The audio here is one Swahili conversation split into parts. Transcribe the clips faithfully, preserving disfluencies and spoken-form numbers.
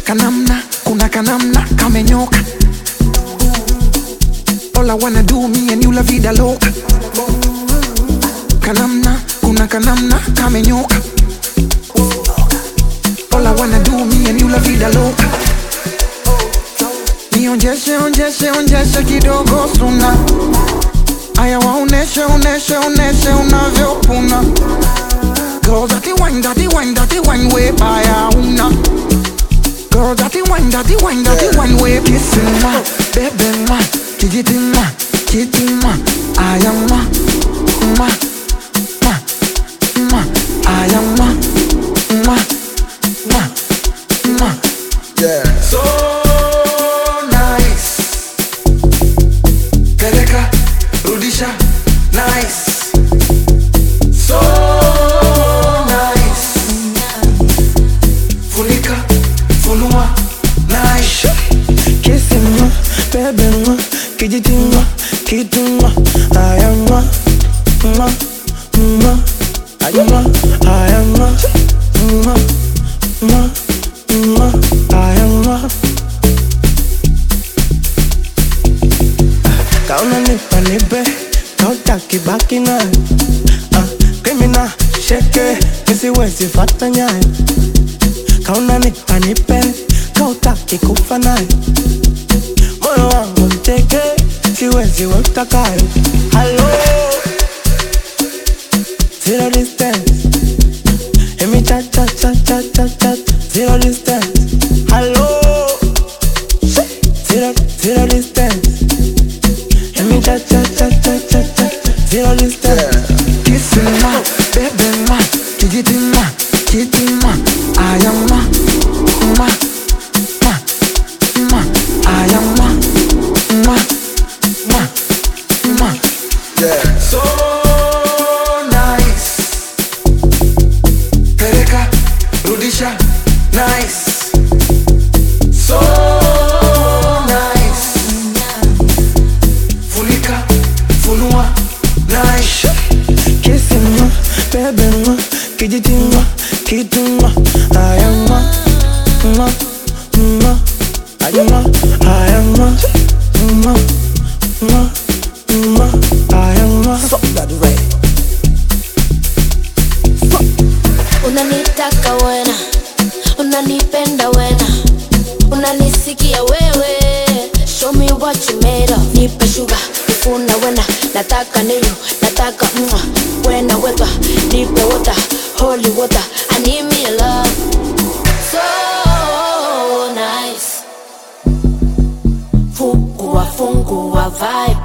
kanamna, kuna kanamna kamenyoka. All I wanna do, me and you la vida loca. Kanamna, kuna kanamna kamenyoka. All I wanna do, me and you la vida loca. Nionjeshe, onjeshe, onjeshe kidogo suna. Aya waoneshe, oneshe, oneshe unavyopuna. Girl, dati wine, dati wine, dati wine, we baya una. Girl, dati wine, dati wine, dati wine, we kissing ma, baby ma, kijiti ma, kiti ma, aya ma, ma, ma, ma, aya ma, ma, ma, ma. Yeah. So nice, peleka, rudisha, nice. So nice, funika, funua, nice. Kissing ma, baby ma, kijiti ma, kiti ma, aya ma, ma, ma, aya ma, aya ma, ma, ma, ma, aya ma. Kauna nipa nipe, kautaki baki nayo. Ah, criminal, shake, nisiwezi fata nyayo. Kauna nipa nipe, kautaki kufa nayo. Moyo wangu mteke, siwezi we utakayo. Hello, zero distance. Emi cha cha cha cha cha cha. Zero distance. Hello, zero zero distance. Emi cha cha cha cha cha cha. Zero distance. Kissing ma, baby ma, kijiti ma, kiti ma, aya ma, ma, ma, ma, aya ma, ma, ma, ma. Yeah. So nice, peleka, rudisha, nice. So nice, funika, funua, nice. Kissing ma, baby ma, kijiti ma, kiti ma, aya ma, ma, ma, aya ma, aya ma, ma, ma, ma, aya ma. Fuck that way. Unanitaka wena, unanipenda wena, unanisikia wewe. Show me what you made of. Nipe sugar, nifuna wena. Nataka niyo, nataka mwa. Wena weka, nipe water, holy water. I need me a love so nice. Fungua, fungua vibe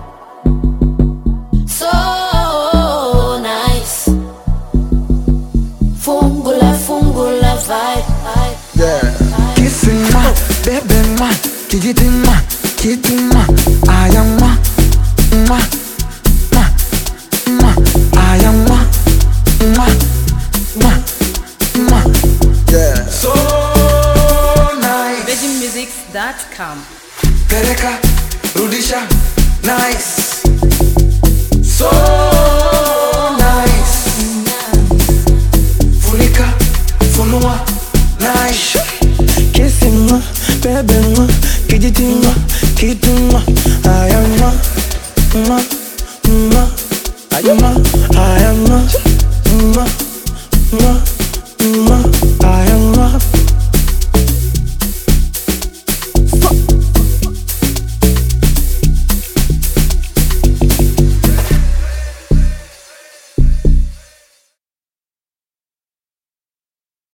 so nice. Fungula, fungula vibe. Yeah. Kissing ma, baby ma, kijiti ma, kiti ma, aya ma, ma, ma, ma, aya ma, ma, ma, ma. Yeah. So nice, Virgin Musics dot com. peleka, rudisha, nice. So nice, funika, funua, nice. Kissing ma, baby ma, kijiti ma, kiti ma, aya ma, ma, ma, aya ma, aya ma, ma, ma.